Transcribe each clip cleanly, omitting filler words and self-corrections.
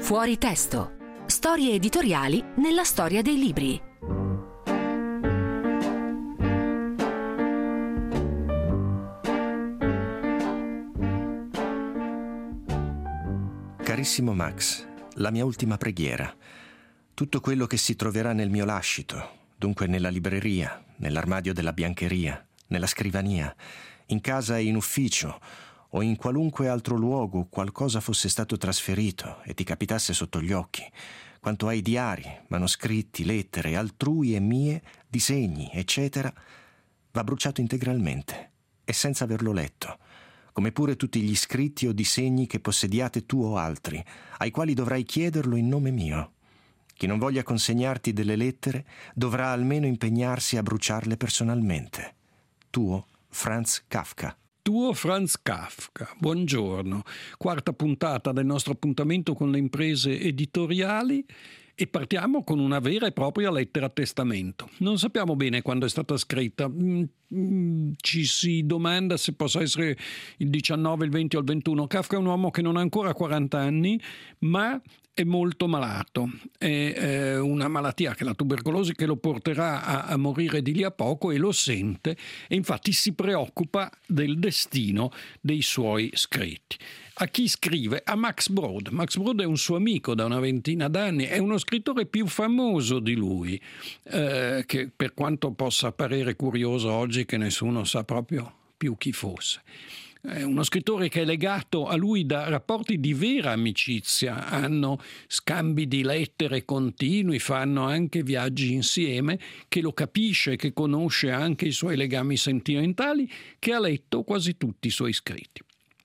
Fuori testo. Storie editoriali nella storia dei libri. Carissimo Max, la mia ultima preghiera. Tutto quello che si troverà nel mio lascito, dunque nella libreria, nell'armadio della biancheria, nella scrivania, in casa e in ufficio, o in qualunque altro luogo qualcosa fosse stato trasferito e ti capitasse sotto gli occhi, quanto ai diari, manoscritti, lettere, altrui e mie, disegni, eccetera, va bruciato integralmente e senza averlo letto, come pure tutti gli scritti o disegni che possediate tu o altri, ai quali dovrai chiederlo in nome mio. Chi non voglia consegnarti delle lettere dovrà almeno impegnarsi a bruciarle personalmente. Tuo Franz Kafka. Tuo Franz Kafka, buongiorno. Quarta puntata del nostro appuntamento con le imprese editoriali e partiamo con una vera e propria lettera testamento. Non sappiamo bene quando è stata scritta, ci si domanda se possa essere il 19, il 20 o il 21. Kafka è un uomo che non ha ancora 40 anni, ma è molto malato. È una malattia che è la tubercolosi che lo porterà a morire di lì a poco e lo sente e infatti si preoccupa del destino dei suoi scritti. A chi scrive? A Max Brod. Max Brod è un suo amico da una ventina d'anni, è uno scrittore più famoso di lui, che per quanto possa apparire curioso oggi che nessuno sa proprio più chi fosse. È uno scrittore che è legato a lui da rapporti di vera amicizia, hanno scambi di lettere continui, fanno anche viaggi insieme, che lo capisce, che conosce anche i suoi legami sentimentali, che ha letto quasi tutti i suoi scritti.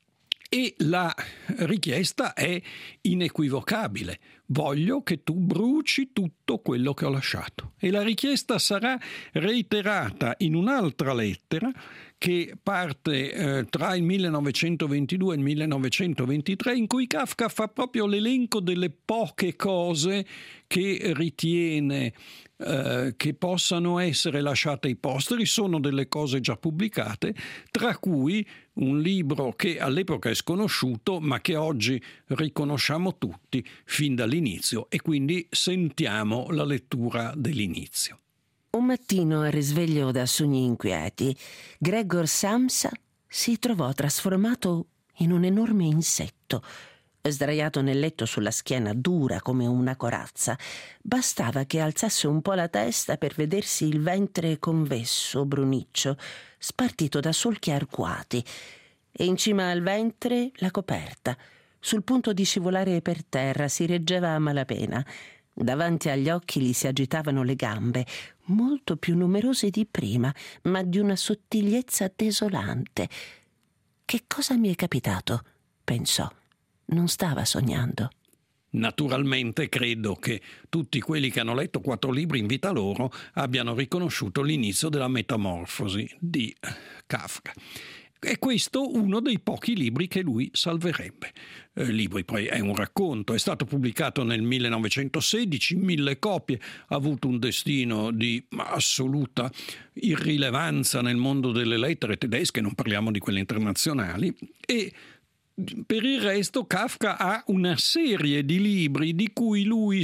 E la richiesta è inequivocabile. Voglio che tu bruci tutto quello che ho lasciato. E la richiesta sarà reiterata in un'altra lettera che parte tra il 1922 e il 1923, in cui Kafka fa proprio l'elenco delle poche cose che ritiene che possano essere lasciate ai posteri. Sono delle cose già pubblicate, tra cui un libro che all'epoca è sconosciuto ma che oggi riconosciamo tutti fin dall'inizio, e quindi sentiamo la lettura dell'inizio. Un mattino, al risveglio da sogni inquieti, Gregor Samsa si trovò trasformato in un enorme insetto. Sdraiato nel letto sulla schiena dura come una corazza, bastava che alzasse un po' la testa per vedersi il ventre convesso, bruniccio, spartito da solchi arcuati, e in cima al ventre la coperta. Sul punto di scivolare per terra si reggeva a malapena. Davanti agli occhi gli si agitavano le gambe, molto più numerose di prima, ma di una sottigliezza desolante. Che cosa mi è capitato? Pensò. Non stava sognando. Naturalmente credo che tutti quelli che hanno letto 4 libri in vita loro abbiano riconosciuto l'inizio della Metamorfosi di Kafka. È questo uno dei pochi libri che lui salverebbe. Libri, poi è un racconto, è stato pubblicato nel 1916, 1000 copie, ha avuto un destino di assoluta irrilevanza nel mondo delle lettere tedesche, non parliamo di quelle internazionali, e per il resto Kafka ha una serie di libri di cui lui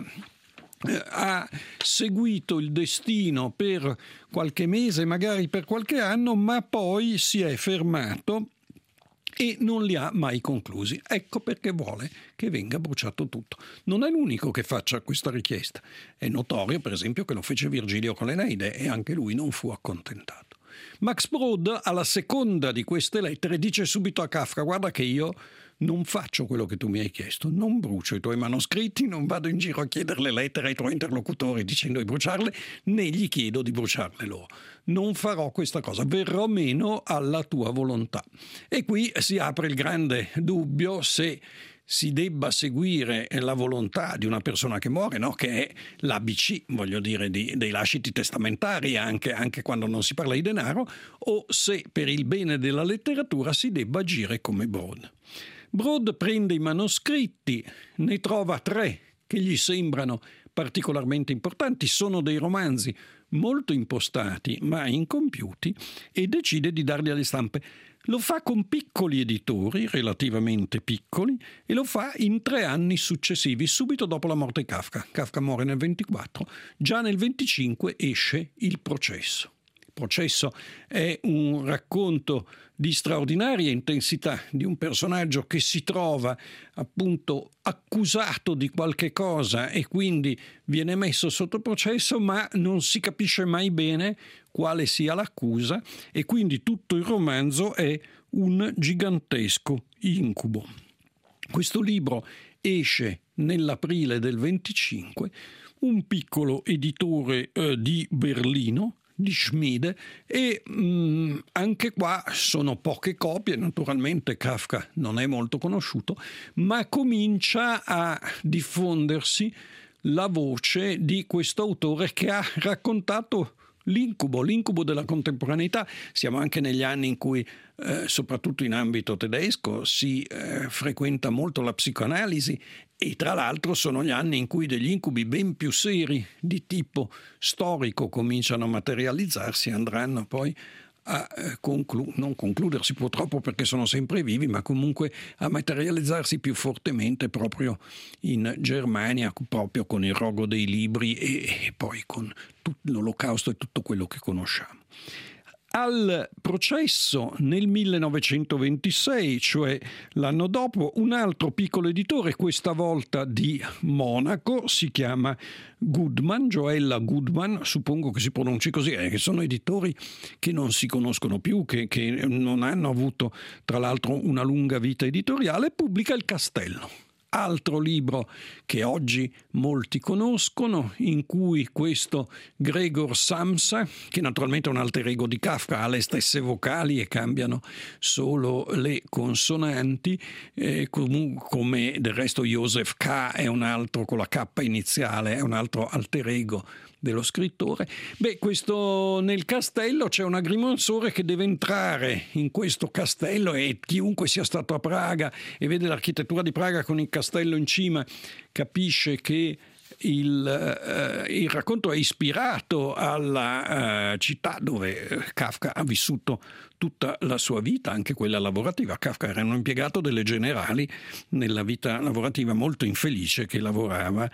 ha seguito il destino per qualche mese, magari per qualche anno, ma poi si è fermato e non li ha mai conclusi. Ecco perché vuole che venga bruciato tutto. Non è l'unico che faccia questa richiesta. È notorio, per esempio, che lo fece Virgilio con l'Eneide e anche lui non fu accontentato. Max Brod, alla seconda di queste lettere, dice subito a Kafka: guarda che io non faccio quello che tu mi hai chiesto, non brucio i tuoi manoscritti, non vado in giro a chiedere le lettere ai tuoi interlocutori dicendo di bruciarle, né gli chiedo di bruciarle loro. Non farò questa cosa, verrò meno alla tua volontà. E qui si apre il grande dubbio se si debba seguire la volontà di una persona che muore, no? Che è l'ABC, voglio dire, dei lasciti testamentari, anche quando non si parla di denaro, o se per il bene della letteratura si debba agire come Brod. Brod prende i manoscritti, ne trova 3 che gli sembrano particolarmente importanti, sono dei romanzi molto impostati ma incompiuti, e decide di darli alle stampe. Lo fa con piccoli editori, relativamente piccoli, e lo fa in 3 anni successivi, subito dopo la morte di Kafka. Kafka muore nel 24, già nel 25 esce Il processo. Il processo è un racconto di straordinaria intensità di un personaggio che si trova appunto accusato di qualche cosa e quindi viene messo sotto processo, ma non si capisce mai bene quale sia l'accusa, e quindi tutto il romanzo è un gigantesco incubo. Questo libro esce nell'aprile del 25, un piccolo editore di Berlino, di Schmide, e anche qua sono poche copie. Naturalmente Kafka non è molto conosciuto, ma comincia a diffondersi la voce di questo autore che ha raccontato l'incubo della contemporaneità. Siamo anche negli anni in cui, soprattutto in ambito tedesco, si frequenta molto la psicoanalisi, e tra l'altro sono gli anni in cui degli incubi ben più seri di tipo storico cominciano a materializzarsi e andranno poi a non concludersi purtroppo perché sono sempre vivi, ma comunque a materializzarsi più fortemente proprio in Germania, proprio con il rogo dei libri e poi con l'Olocausto e tutto quello che conosciamo. Al processo nel 1926, cioè l'anno dopo, un altro piccolo editore, questa volta di Monaco, si chiama Goodman, Joella Goodman, suppongo che si pronunci così, che sono editori che non si conoscono più, che non hanno avuto tra l'altro una lunga vita editoriale, pubblica Il Castello. Altro libro che oggi molti conoscono, in cui questo Gregor Samsa, che naturalmente è un alter ego di Kafka, ha le stesse vocali e cambiano solo le consonanti, come del resto Joseph K. è un altro con la K iniziale, è un altro alter ego dello scrittore. Questo nel castello c'è un agrimensore che deve entrare in questo castello, e chiunque sia stato a Praga e vede l'architettura di Praga con il castello in cima capisce che il racconto è ispirato alla città dove Kafka ha vissuto tutta la sua vita, anche quella lavorativa. Kafka era un impiegato delle Generali nella vita lavorativa, molto infelice, che lavorava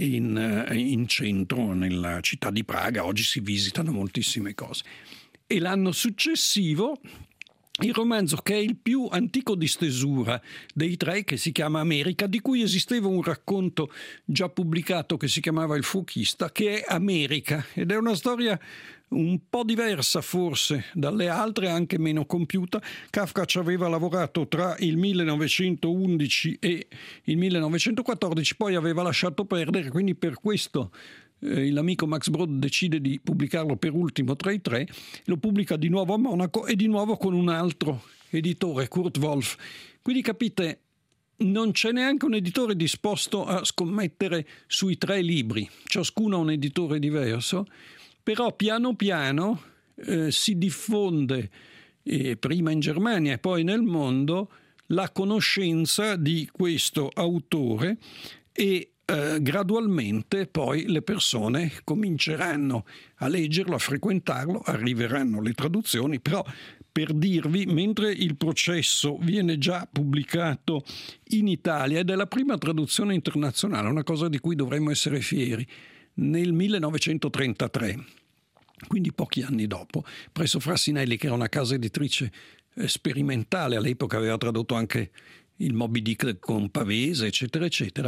in centro nella città di Praga. Oggi si visitano moltissime cose. E l'anno successivo il romanzo, che è il più antico di stesura dei 3, che si chiama America, di cui esisteva un racconto già pubblicato che si chiamava Il fuochista, che è America, ed è una storia un po' diversa forse dalle altre, anche meno compiuta. Kafka ci aveva lavorato tra il 1911 e il 1914, poi aveva lasciato perdere, quindi per questo l'amico Max Brod decide di pubblicarlo per ultimo tra i 3, lo pubblica di nuovo a Monaco e di nuovo con un altro editore, Kurt Wolf. Quindi capite, non c'è neanche un editore disposto a scommettere sui 3 libri, ciascuno ha un editore diverso, però piano piano si diffonde, prima in Germania e poi nel mondo, la conoscenza di questo autore, e gradualmente poi le persone cominceranno a leggerlo, a frequentarlo, arriveranno le traduzioni. Però, per dirvi, mentre Il processo viene già pubblicato in Italia, ed è la prima traduzione internazionale, una cosa di cui dovremmo essere fieri, nel 1933, quindi pochi anni dopo, presso Frassinelli, che era una casa editrice sperimentale, all'epoca aveva tradotto anche il Moby Dick con Pavese, eccetera eccetera.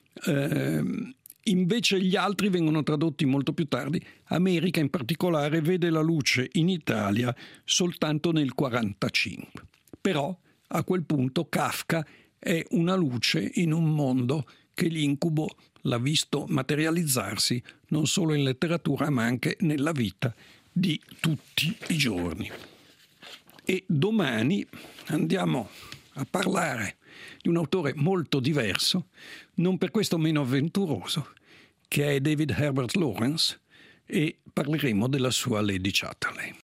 Invece gli altri vengono tradotti molto più tardi. America in particolare vede la luce in Italia soltanto nel 1945. Però a quel punto Kafka è una luce in un mondo che l'incubo l'ha visto materializzarsi non solo in letteratura ma anche nella vita di tutti i giorni. E domani andiamo a parlare di un autore molto diverso, non per questo meno avventuroso, che è David Herbert Lawrence, e parleremo della sua Lady Chatterley.